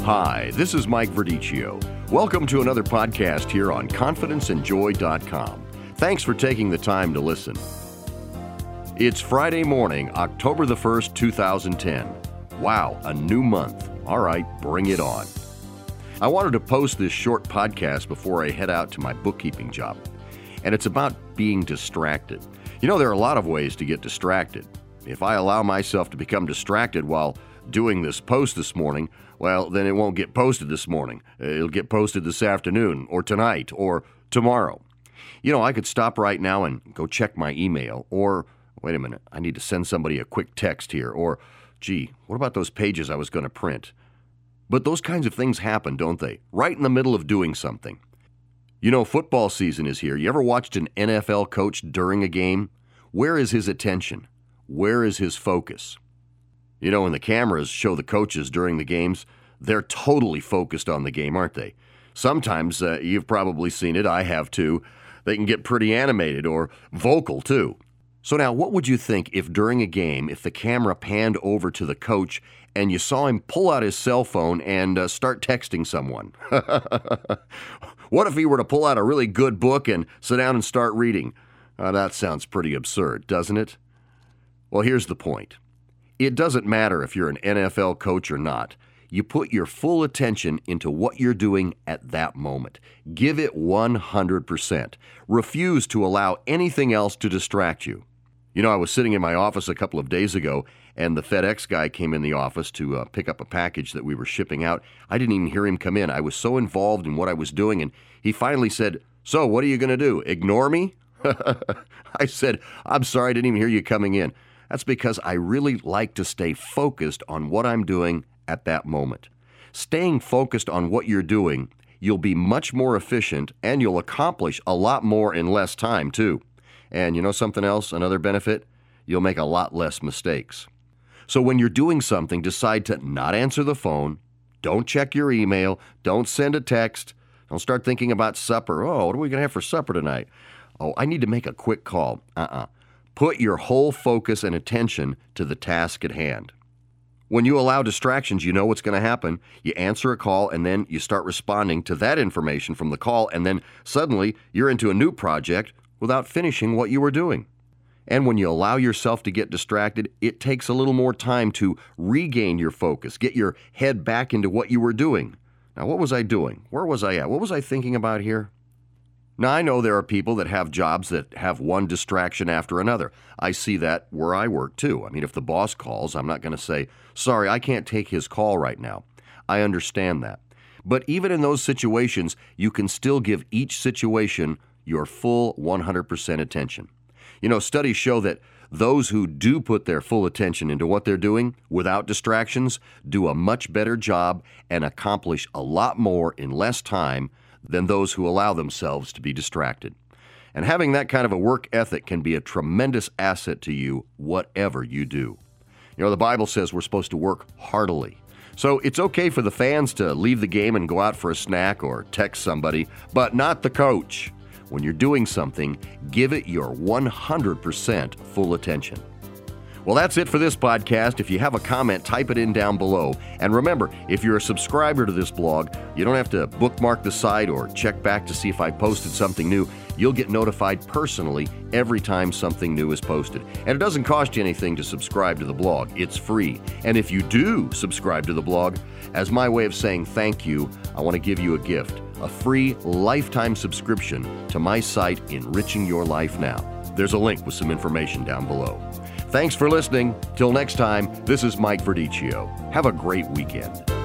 Hi, this is Mike Verdicchio. Welcome to another podcast here on confidenceandjoy.com. Thanks for taking the time to listen. It's Friday morning, October the 1st, 2010. Wow, a new month. All right, bring it on. I wanted to post this short podcast before I head out to my bookkeeping job. And it's about being distracted. You know, there are a lot of ways to get distracted. If I allow myself to become distracted while doing this post this morning, well, then it won't get posted this morning. It'll get posted this afternoon or tonight or tomorrow. You know, I could stop right now and go check my email, or, wait a minute, I need to send somebody a quick text here, or, gee, what about those pages I was going to print? But those kinds of things happen, don't they? Right in the middle of doing something. You know, football season is here. You ever watched an NFL coach during a game? Where is his attention? Where is his focus? You know, when the cameras show the coaches during the games, they're totally focused on the game, aren't they? Sometimes, you've probably seen it, I have too, they can get pretty animated or vocal too. So now, what would you think if during a game, if the camera panned over to the coach and you saw him pull out his cell phone and start texting someone? What if he were to pull out a really good book and sit down and start reading? That sounds pretty absurd, doesn't it? Well, here's the point. It doesn't matter if you're an NFL coach or not. You put your full attention into what you're doing at that moment. Give it 100%. Refuse to allow anything else to distract you. You know, I was sitting in my office a couple of days ago, and the FedEx guy came in the office to pick up a package that we were shipping out. I didn't even hear him come in. I was so involved in what I was doing, and he finally said, "So, what are you going to do? Ignore me?" I said, "I'm sorry, I didn't even hear you coming in." That's because I really like to stay focused on what I'm doing at that moment. Staying focused on what you're doing, you'll be much more efficient and you'll accomplish a lot more in less time too. And you know something else, another benefit? You'll make a lot less mistakes. So when you're doing something, decide to not answer the phone, don't check your email, don't send a text, don't start thinking about supper. Oh, what are we going to have for supper tonight? Oh, I need to make a quick call. Put your whole focus and attention to the task at hand. When you allow distractions, you know what's going to happen. You answer a call, and then you start responding to that information from the call, and then suddenly you're into a new project without finishing what you were doing. And when you allow yourself to get distracted, it takes a little more time to regain your focus, get your head back into what you were doing. Now, what was I doing? Where was I at? What was I thinking about here? Now, I know there are people that have jobs that have one distraction after another. I see that where I work, too. I mean, if the boss calls, I'm not going to say, "Sorry, I can't take his call right now." I understand that. But even in those situations, you can still give each situation your full 100% attention. You know, studies show that those who do put their full attention into what they're doing without distractions do a much better job and accomplish a lot more in less time than those who allow themselves to be distracted. And having that kind of a work ethic can be a tremendous asset to you, whatever you do. You know, the Bible says we're supposed to work heartily. So it's okay for the fans to leave the game and go out for a snack or text somebody, but not the coach. When you're doing something, give it your 100% full attention. Well, that's it for this podcast. If you have a comment, type it in down below. And remember, if you're a subscriber to this blog, you don't have to bookmark the site or check back to see if I posted something new. You'll get notified personally every time something new is posted. And it doesn't cost you anything to subscribe to the blog. It's free. And if you do subscribe to the blog, as my way of saying thank you, I want to give you a gift, a free lifetime subscription to my site, Enriching Your Life Now. There's a link with some information down below. Thanks for listening. Till next time, this is Mike Verdicchio. Have a great weekend.